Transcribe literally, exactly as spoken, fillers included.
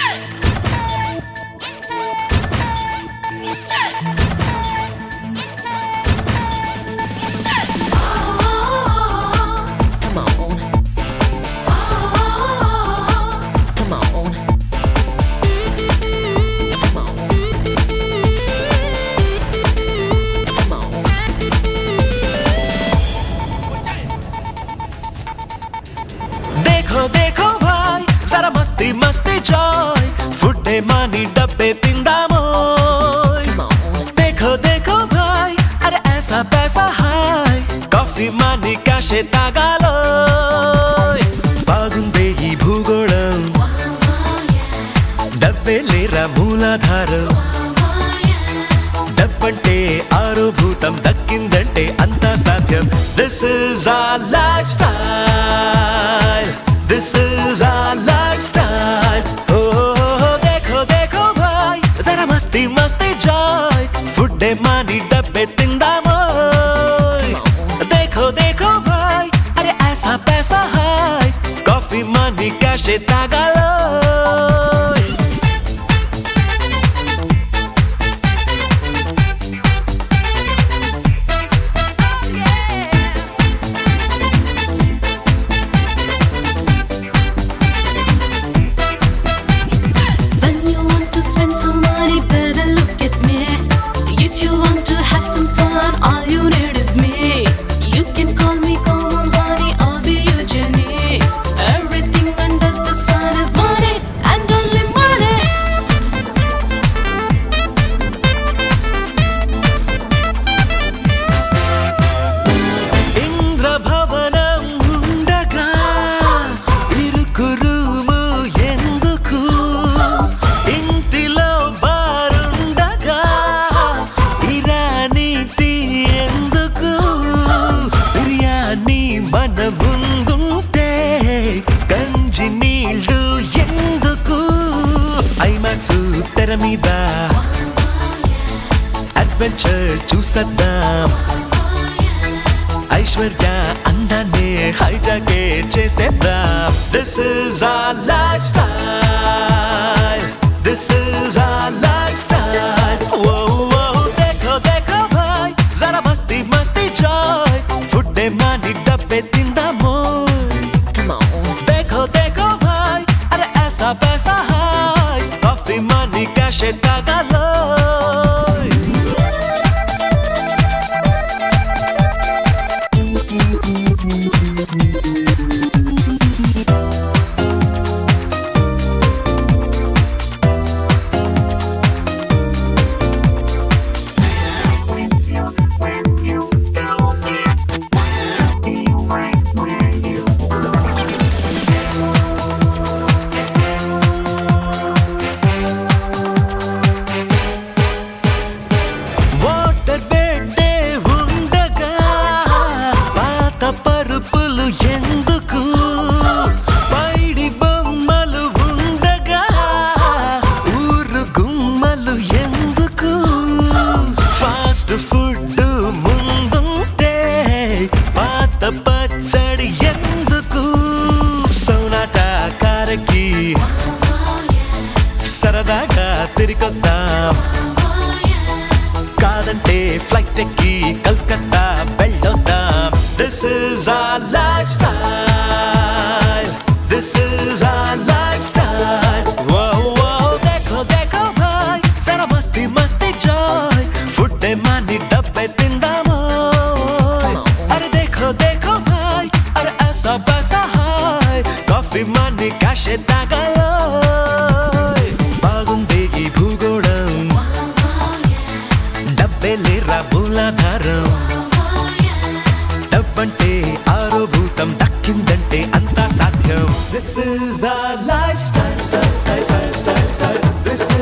देखो देखो भाई जरा मस्ती मस्ती जॉय फुड्डे मानी डब्बे तिंदामोय देखो देखो भाई अरे ऐसा पैसा हाय కాఫీ మాని కాషే తాగాలోయ్ బాగుందే ఈ భూగోళం డబ్బే లేరా మూలాధారం డబ్బంటే ఆరోభూతం దక్కిందంటే అంతా సాధ్యం this is our lifestyle this is our lifestyle ఓ देखो देखो भाई जरा मस्ती मस्ती जॉय फुड्डे मानी डब्बे तिंदामोय देखो देखो भाई अरे ऐसा पैसा हाय కాఫీ मानी కాషే తాగాలోయ్ మన ముందుంటే గంజి నీళ్ళు ఎందుకు ఐమాక్స్ తెర మీద అడ్వెంచర్ చూసద్దాం ఐశ్వర్య అందాన్ని హైజాకే చేసేద్దాం this is our lifestyle this is our lifestyle ఓ ఓ देखो देखो भाई जरा मस्ती मस्ती जॉय फुड्डे मानी डब्बे तिंदामोय देखो देखो भाई अरे ऐसा पैसा हाय కాఫీ मानी కాషే తాగాలోయ్ ఫుడ్ ముందుంటే పాత పచ్చడి ఎందుకు సౌనాట కారకి సరదాగా తిరిగొద్దాం కాదంటే ఫ్లైట్ ఎక్కి కల్కత్తా వెళ్ళొద్దాం this is our lifestyle this is our lifestyle ఓ ఓ देखो देखो भाई जरा मस्ती मस्ती जॉय फुड्डे मानी डब्बे तिंदामोय अरे देखो देखो भाई अरे ऐसा पैसा हाय కాఫీ मानी కాషే తాగాలోయ్ బాగుందే ఈ భూగోళం డబ్బే లేరా మూలాధారం డబ్బంటే ఆరోభూతం దక్కిందంటే అంతా సాధ్యం this is our lifestyle style style style style this